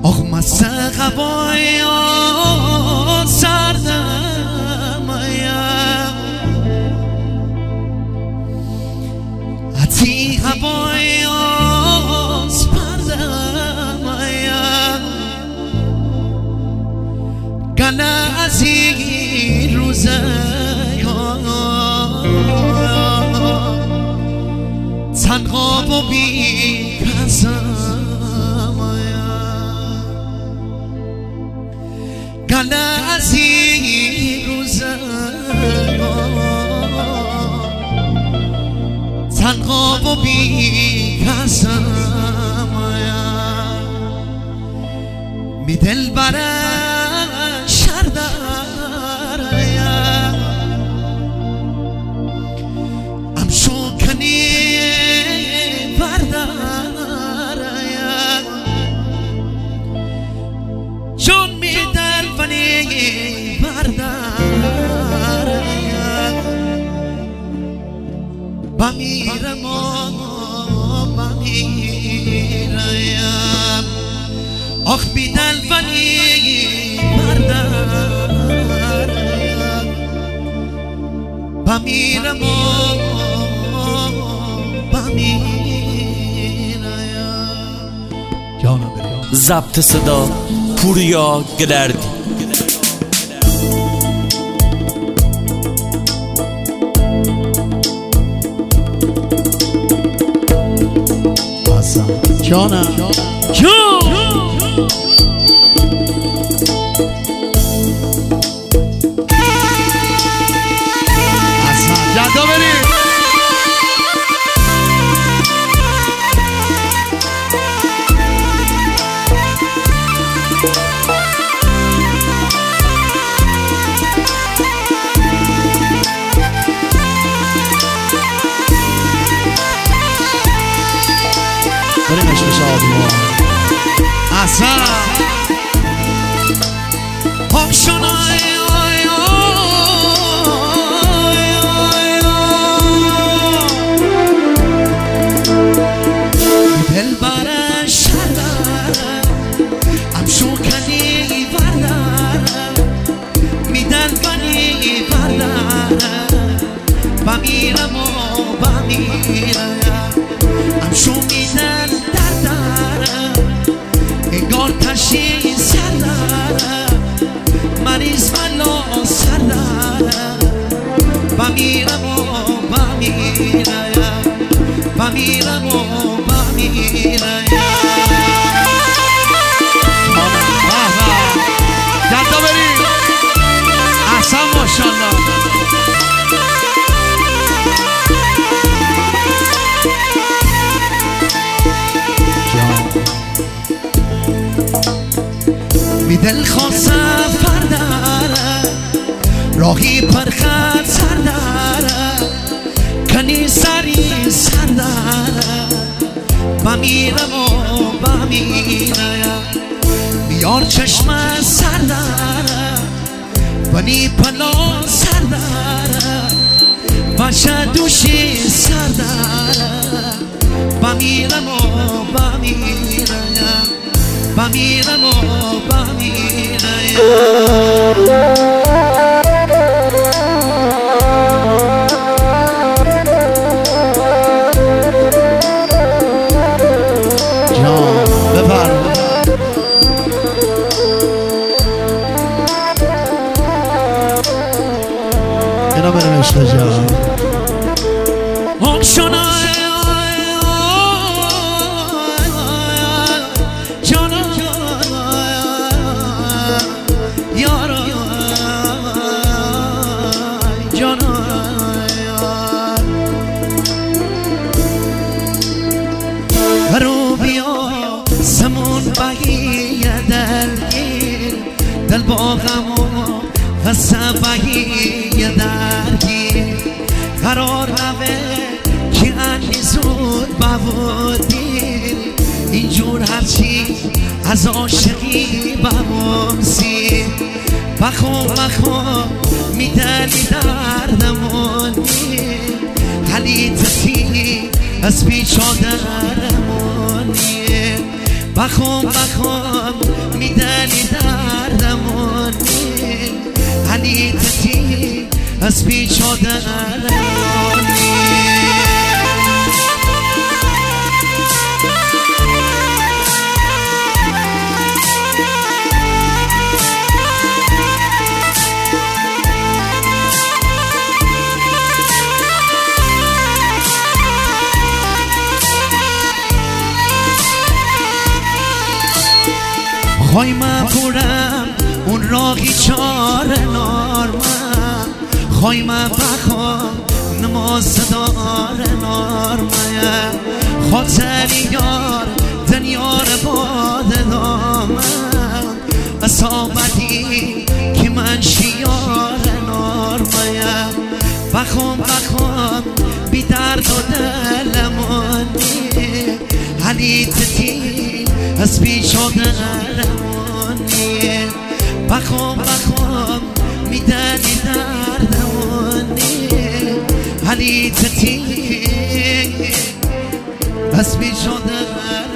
آخ مست قبای سردم حتی قبای سپردم گله از این روزه تنها و بی کسم گله از این روزه تنها و بی کسم می دل بره جون می دل فنی بردار بمیرم بمیرم آخ می دل فنی بردار بمیرم بمیرم ضبط صدا پوریا گلردی. جانم جدا بریم بریم عشق شادی اصلا آشنای دل بره شردر امشو کنی بردر میدل بنی بردر بمیرم و بمیرم امشو میدل دردر انگار تشی سردر مریض ملا سردر بمیرم و بمیرم بمیرم و بمیرم جدا بریم احسن ماشالله می دل خواسته فردر راهی پرخط سردر کنی سری سردر بمیرم و بمیرم بیار چشم سردر بنی پلا سردر باشه دوشی سردر بمیرم و بمیرم بمیرم و بمیرم جان بفرمایید اینا برم عشق جان برو بیا زمان بگیه درگیر دل با غم و غصه بگیه درگیر قرار نوه که انی زود بودیر اینجور هرچی از عاشقی بمونسی بخو میدلی دردمونی حلی تسی از پیچا درمونی بخون میدنی دردمونی علی تتی از پیچ و درمونی خواهی من پورم اون راقی چار نارمه خواهی من بخوام نماز دار نارمه خاطری یار دنیار باد دامه اصابتی که من شیار نارمه بخوام بی درد و دلمونی علی تتی از پیش و درمونی بخوام میدنی دردمونی علی تتی از پیش و درمونی